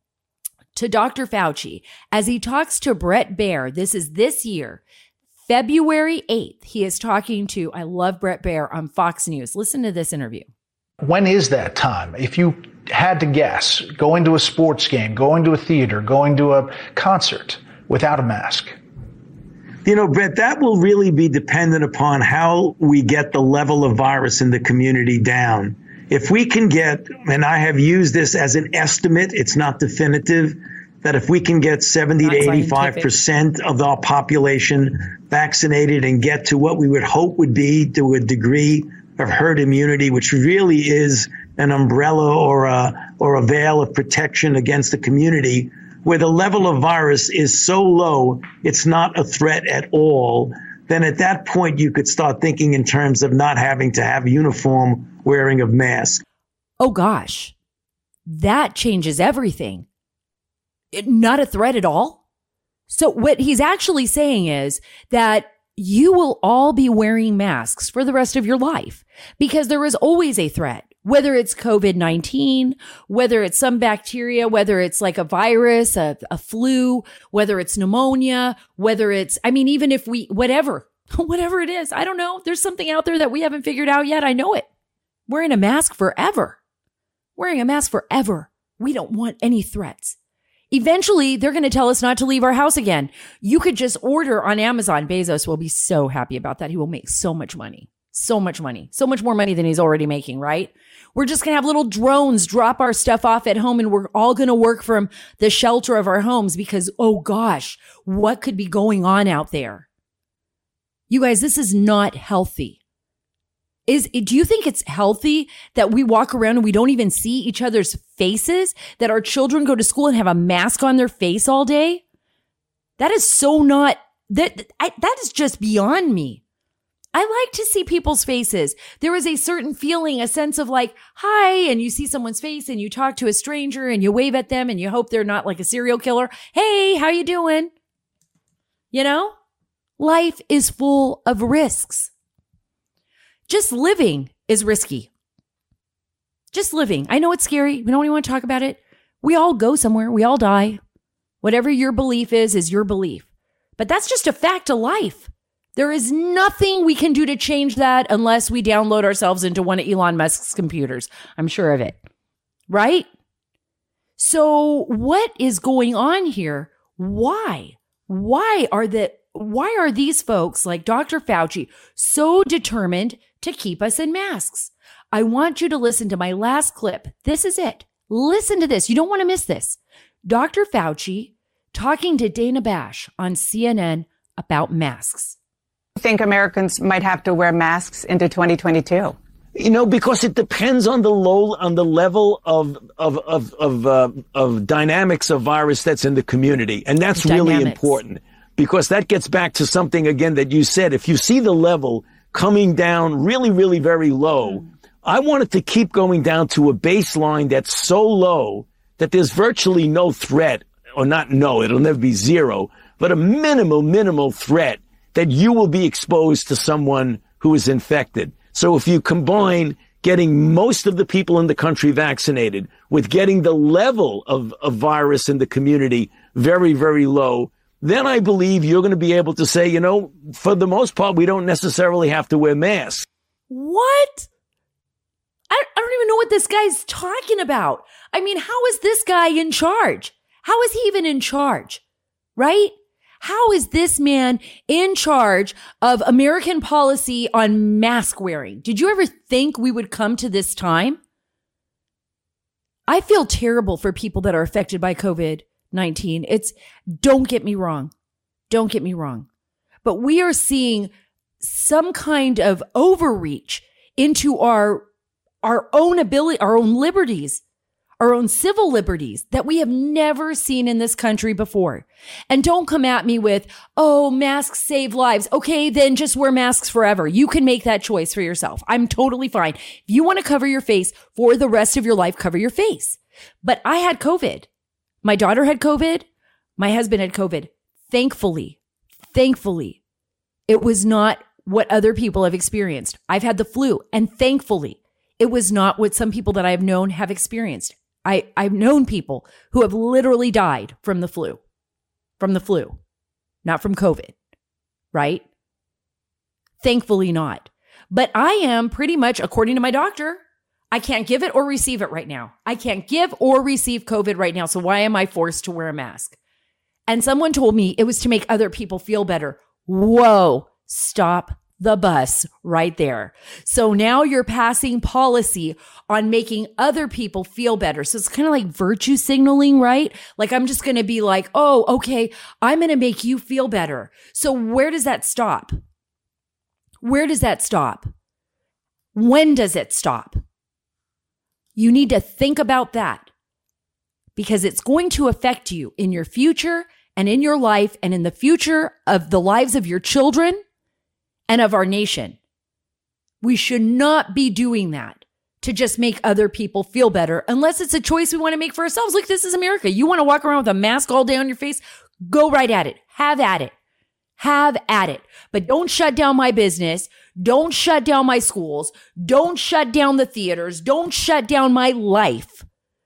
to Doctor Fauci as he talks to Bret Baier. This is this year, February eighth. He is talking to, I love Bret Baier on Fox News. Listen to this interview. When is that time? If you had to guess, going to a sports game, going to a theater, going to a concert without a mask? You know, Brett, that will really be dependent upon how we get the level of virus in the community down. If we can get, and I have used this as an estimate, it's not definitive, that if we can get seventy not to eighty-five percent of our population vaccinated and get to what we would hope would be to a degree of herd immunity, which really is an umbrella or a, or a veil of protection against the community, where the level of virus is so low, it's not a threat at all, then at that point you could start thinking in terms of not having to have uniform wearing of masks. Oh gosh, that changes everything. It, not a threat at all. So what he's actually saying is that you will all be wearing masks for the rest of your life because there is always a threat. Whether it's COVID nineteen, whether it's some bacteria, whether it's like a virus, a, a flu, whether it's pneumonia, whether it's, I mean, even if we, whatever, whatever it is, I don't know. There's something out there that we haven't figured out yet. I know it. Wearing a mask forever. Wearing a mask forever. We don't want any threats. Eventually, they're going to tell us not to leave our house again. You could just order on Amazon. Bezos will be so happy about that. He will make so much money. So much money, so much more money than he's already making, right? We're just going to have little drones drop our stuff off at home and we're all going to work from the shelter of our homes because, oh gosh, what could be going on out there? You guys, this is not healthy. Is, do you think it's healthy that we walk around and we don't even see each other's faces, that our children go to school and have a mask on their face all day? That is so not, that, I, that is just beyond me. I like to see people's faces. There is a certain feeling, a sense of like, hi, and you see someone's face and you talk to a stranger and you wave at them and you hope they're not like a serial killer. Hey, how you doing? You know, life is full of risks. Just living is risky. Just living. I know it's scary. We don't even want to talk about it. We all go somewhere. We all die. Whatever your belief is, is your belief. But that's just a fact of life. There is nothing we can do to change that unless we download ourselves into one of Elon Musk's computers. I'm sure of it. Right? So what is going on here? Why? Why are the why are these folks like Doctor Fauci so determined to keep us in masks? I want you to listen to my last clip. This is it. Listen to this. You don't want to miss this. Doctor Fauci talking to Dana Bash on C N N about masks. Think Americans might have to wear masks into twenty twenty-two? You know, because it depends on the low, on the level of of of of, uh, of dynamics of virus that's in the community, and that's dynamics. Really important because that gets back to something again that you said. If you see the level coming down really, really very low, mm. I want it to keep going down to a baseline that's so low that there's virtually no threat, or not no, it'll never be zero, but a minimal, minimal threat that you will be exposed to someone who is infected. So if you combine getting most of the people in the country vaccinated with getting the level of, of virus in the community very, very low, then I believe you're going to be able to say, you know, for the most part, we don't necessarily have to wear masks. What? I, I don't even know what this guy's talking about. I mean, how is this guy in charge? How is he even in charge? Right? How is this man in charge of American policy on mask wearing? Did you ever think we would come to this time? I feel terrible for people that are affected by COVID nineteen. It's, don't get me wrong. Don't get me wrong. But we are seeing some kind of overreach into our, our own ability, our own liberties, our own civil liberties that we have never seen in this country before. And don't come at me with, oh, masks save lives. Okay, then just wear masks forever. You can make that choice for yourself. I'm totally fine. If you want to cover your face for the rest of your life, cover your face. But I had COVID. My daughter had COVID. My husband had COVID. Thankfully, thankfully, it was not what other people have experienced. I've had the flu, and thankfully, it was not what some people that I have known have experienced. I, I've known people who have literally died from the flu, from the flu, not from COVID, right? Thankfully not. But I am pretty much, according to my doctor, I can't give it or receive it right now. I can't give or receive COVID right now. So why am I forced to wear a mask? And someone told me it was to make other people feel better. Whoa, stop the bus right there. So now you're passing policy on making other people feel better. So it's kind of like virtue signaling, right? Like I'm just going to be like, oh, okay, I'm going to make you feel better. So where does that stop? Where does that stop? When does it stop? You need to think about that because it's going to affect you in your future and in your life and in the future of the lives of your children and of our nation. We should not be doing that to just make other people feel better unless it's a choice we want to make for ourselves. Look, this is America. You want to walk around with a mask all day on your face? Go right at it. Have at it. Have at it. But don't shut down my business. Don't shut down my schools. Don't shut down the theaters. Don't shut down my life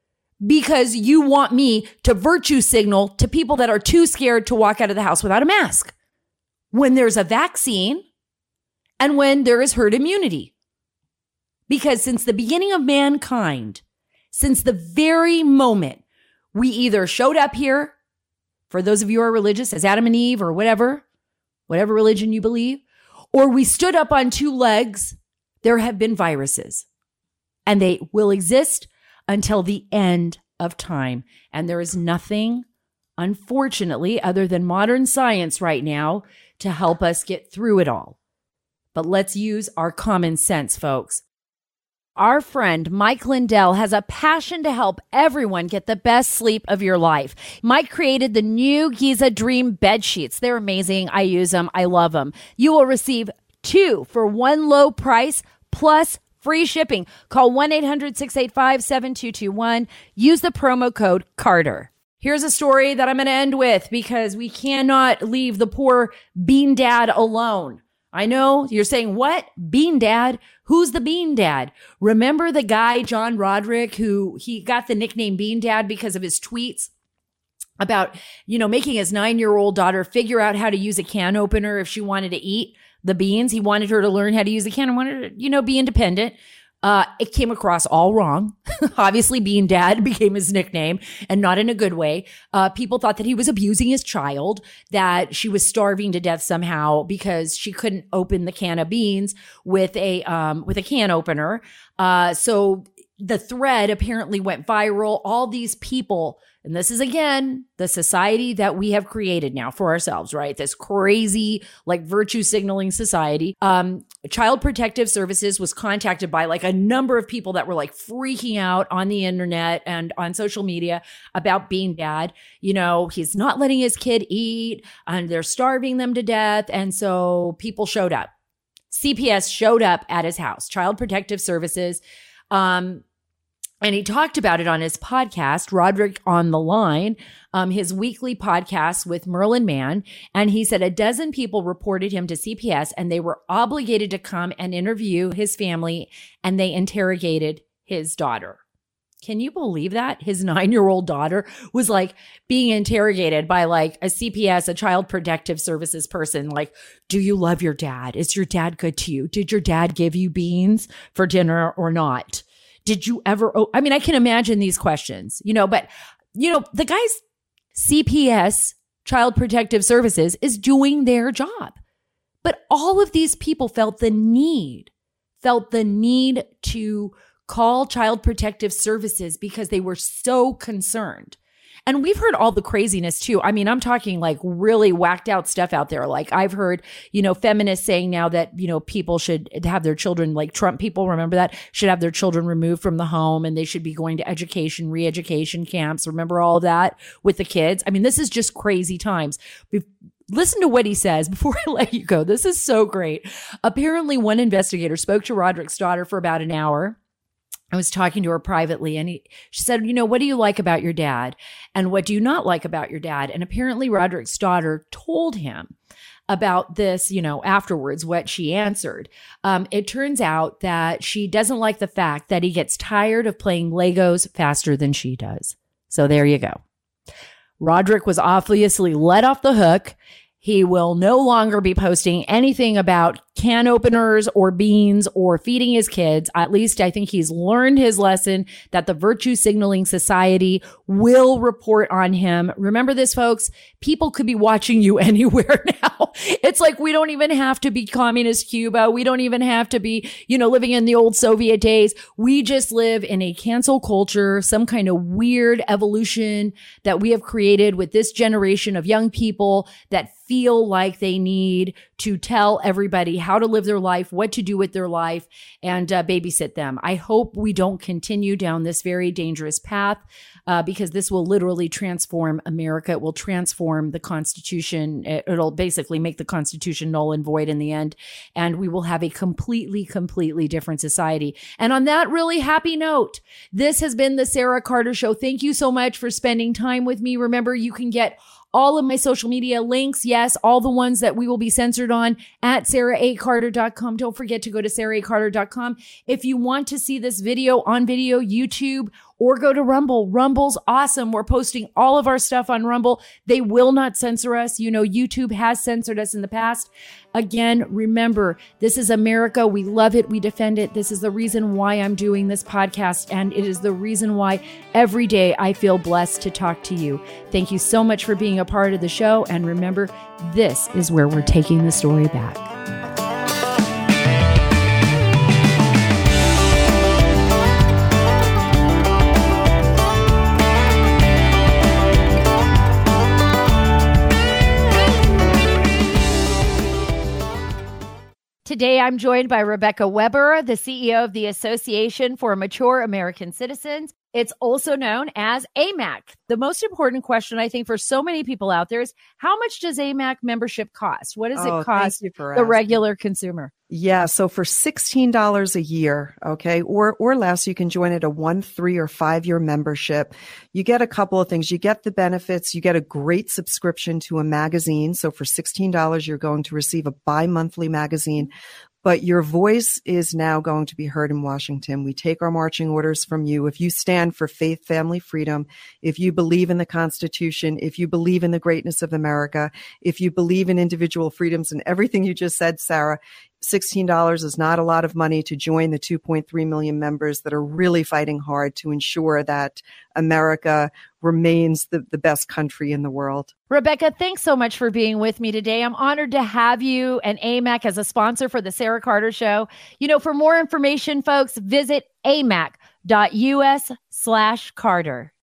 because you want me to virtue signal to people that are too scared to walk out of the house without a mask. When there's a vaccine, and when there is herd immunity. Because since the beginning of mankind, since the very moment we either showed up here, for those of you who are religious, as Adam and Eve or whatever, whatever religion you believe, or we stood up on two legs, there have been viruses. And they will exist until the end of time. And there is nothing, unfortunately, other than modern science right now to help us get through it all. But let's use our common sense, folks. Our friend Mike Lindell has a passion to help everyone get the best sleep of your life. Mike created the new Giza Dream bed sheets. They're amazing. I use them. I love them. You will receive two for one low price plus free shipping. Call one eight hundred six eight five seven two two one. Use the promo code Carter. Here's a story that I'm going to end with because we cannot leave the poor Bean Dad alone. I know you're saying, what? Bean Dad? Who's the Bean Dad? Remember the guy, John Roderick, who he got the nickname Bean Dad because of his tweets about, you know, making his nine-year-old daughter figure out how to use a can opener if she wanted to eat the beans. He wanted her to learn how to use a can and wanted her to, you know, be independent. Uh, it came across all wrong. Obviously, Bean Dad became his nickname and not in a good way. Uh, people thought that he was abusing his child, that she was starving to death somehow because she couldn't open the can of beans with a, um, with a can opener. Uh, so the thread apparently went viral. All these people, and this is again, the society that we have created now for ourselves, right? This crazy, like virtue signaling society. Um, Child Protective Services was contacted by like a number of people that were like freaking out on the internet and on social media about Bean Dad. You know, he's not letting his kid eat and they're starving them to death. And so people showed up. C P S showed up at his house, Child Protective Services. Um, And he talked about it on his podcast, Roderick on the Line, um, his weekly podcast with Merlin Mann. And he said a dozen people reported him to C P S and they were obligated to come and interview his family and they interrogated his daughter. Can you believe that? His nine-year-old daughter was like being interrogated by like a C P S, a Child Protective Services person. Like, do you love your dad? Is your dad good to you? Did your dad give you beans for dinner or not? Did you ever, oh, I mean, I can imagine these questions, you know, but, you know, the guy's C P S, Child Protective Services, is doing their job. But all of these people felt the need, felt the need to call Child Protective Services because they were so concerned. And we've heard all the craziness too. I mean, I'm talking like really whacked out stuff out there. Like I've heard, you know, feminists saying now that, you know, people should have their children, like Trump people, remember that, should have their children removed from the home and they should be going to education, re-education camps. Remember all of that with the kids? I mean, this is just crazy times. We've Listen to what he says before I let you go. This is so great. Apparently, one investigator spoke to Roderick's daughter for about an hour. I was talking to her privately and he, she said, you know, what do you like about your dad? And what do you not like about your dad? And apparently Roderick's daughter told him about this, you know, afterwards, what she answered. Um, it turns out that she doesn't like the fact that he gets tired of playing Legos faster than she does. So there you go. Roderick was obviously let off the hook. He will no longer be posting anything about can openers or beans or feeding his kids. At least I think he's learned his lesson that the Virtue Signaling Society will report on him. Remember this, folks? People could be watching you anywhere now. It's like we don't even have to be communist Cuba. We don't even have to be, you know, living in the old Soviet days. We just live in a cancel culture, some kind of weird evolution that we have created with this generation of young people that feel like they need to tell everybody how to live their life, what to do with their life, and uh, babysit them. I hope we don't continue down this very dangerous path uh, because this will literally transform America. It will transform the Constitution. It, it'll basically make the Constitution null and void in the end, and we will have a completely, completely different society. And on that really happy note, this has been the Sarah Carter Show. Thank you so much for spending time with me. Remember, you can get all of my social media links, yes, all the ones that we will be censored on at sarah a carter dot com. Don't forget to go to sarah a carter dot com. If you want to see this video on video, YouTube, or go to Rumble. Rumble's awesome. We're posting all of our stuff on Rumble. They will not censor us. You know, YouTube has censored us in the past. Again, remember, this is America. We love it. We defend it. This is the reason why I'm doing this podcast. And it is the reason why every day I feel blessed to talk to you. Thank you so much for being a part of the show. And remember, this is where we're taking the story back. Today, I'm joined by Rebecca Weber, the C E O of the Association for Mature American Citizens. It's also known as A M A C. The most important question, I think, for so many people out there is, how much does A M A C membership cost? What does oh, it cost the asking. regular consumer? Yeah, so for sixteen dollars a year, okay, or or less, you can join at a one, three, or five-year membership. You get a couple of things. You get the benefits. You get a great subscription to a magazine. So for sixteen dollars, you're going to receive a bi-monthly magazine. But your voice is now going to be heard in Washington. We take our marching orders from you. If you stand for faith, family, freedom, if you believe in the Constitution, if you believe in the greatness of America, if you believe in individual freedoms and everything you just said, Sarah, sixteen dollars is not a lot of money to join the two point three million members that are really fighting hard to ensure that America remains the, the best country in the world. Rebecca, thanks so much for being with me today. I'm honored to have you and A M A C as a sponsor for the Sarah Carter Show. You know, for more information, folks, visit amac dot us slash Carter.